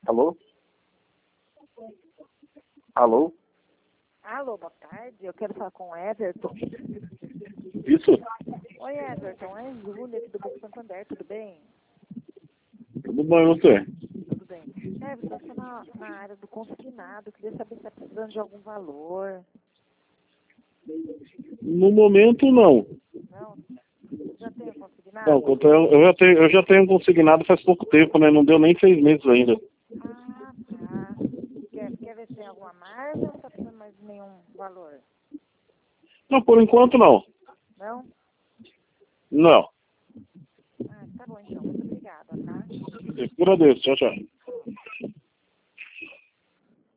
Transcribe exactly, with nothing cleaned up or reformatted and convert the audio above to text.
Alô? Alô? Alô, boa tarde. Eu quero falar com o Everton. Isso? Oi, Everton. É a Júlia aqui do Banco Santander. Tudo bem? Tudo bom, e você? Tudo bem. Everton, eu estou na, na área do consignado. Queria saber se está precisando de algum valor. No momento, não. Não? Já tem o consignado? Não, eu, eu já tenho, eu já tenho consignado faz pouco tempo, né? Não deu nem seis meses ainda. Ah, tá. Quer, quer ver se tem alguma margem ou não está precisando mais de nenhum valor? Não, por enquanto, não. Não? Não. Ah, tá bom então. Muito obrigada, tá? Eu agradeço. Tchau, tchau.